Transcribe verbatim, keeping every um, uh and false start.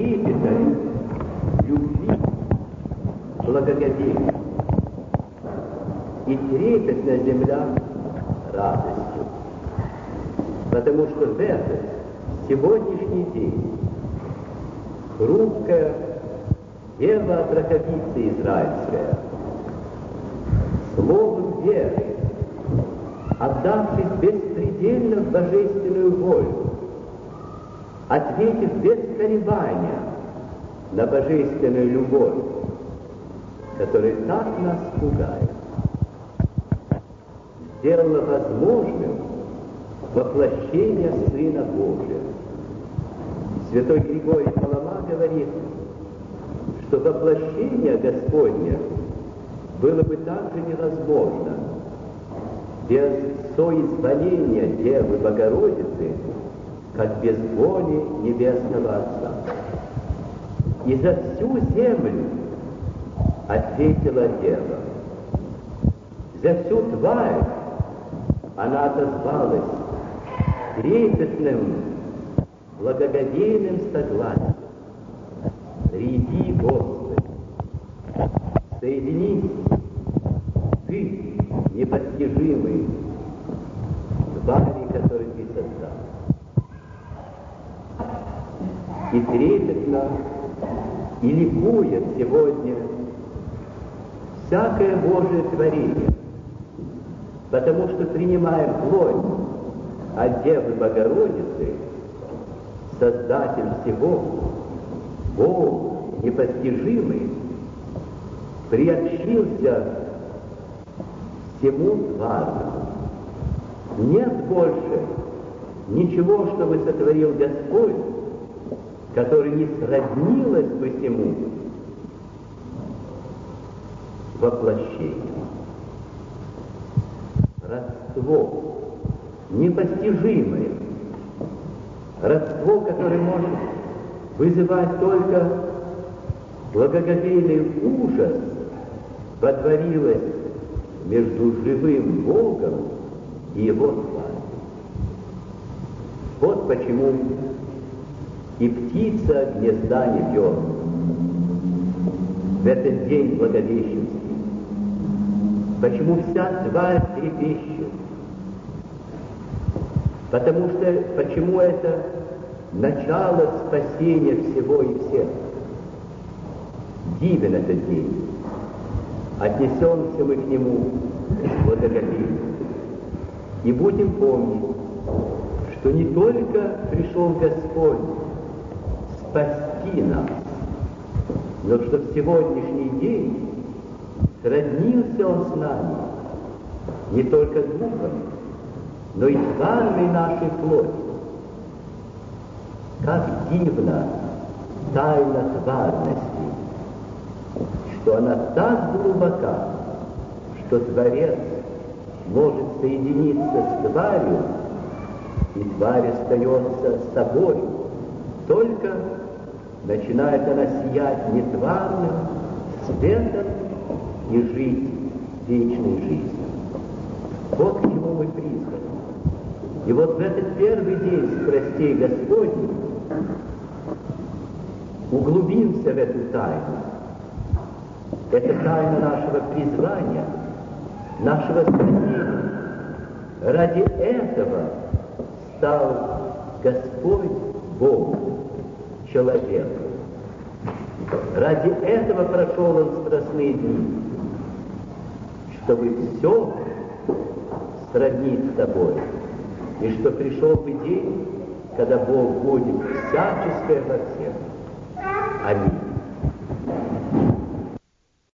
трепетом, любви, благоговением. И трепетная земля радостью. Потому что в этот сегодняшний день хрупкая дева отраковица израильская, словом веры, отдавшись беспредельно в божественную волю, ответив без колебания на божественную любовь, которая так нас пугает, сделала возможным воплощение Сына Божия. Святой Григорий Палама говорит, что воплощение Господне было бы также невозможно без соизволения Девы Богородицы, как без воли Небесного Отца. И за всю землю ответила Дева. За всю тварь она отозвалась трепетным, благоговейным согласием. Приди, Господи, соединись, Ты, непостижимый, твари, которые Ты создал. И трепетно, и ликует сегодня всякое Божие творение, потому что принимаем плоть от Девы Богородицы, Создатель всего, Бог непостижимый, приобщился всему тварному. Нет больше ничего, что бы сотворил Господь, который не сроднилось бы всему воплощению. Родство непостижимое, родство, которое может вызывать только благоговейный ужас, водворилось между живым Богом и Его тварью. Вот почему и птица гнезда не вьет в этот день благовещенский. Почему вся тварь трепещет? Потому что, почему это начало спасения всего и всех? Дивен этот день. Отнесемся мы к нему благоговейно. И будем помнить, что не только пришел Господь спасти нас, но что в сегодняшний день сроднился Он с нами не только духом, но и тварной нашей плоти. Как дивна тайна тварности, что она так глубока, что Творец может соединиться с тварью, и тварь остается с собой, только начинает она сиять нетварным светом и жить вечной жизнью. Вот к чему мы призваны. И вот в этот первый день страстей Господних углубимся в эту тайну. Это тайна нашего призвания, нашего спасения. Ради этого стал Господь Бог человеком. Ради этого прошел Он страстные дни, чтобы все сроднить с тобой, и что пришел бы день, когда Бог будет всяческое во всех. Аминь.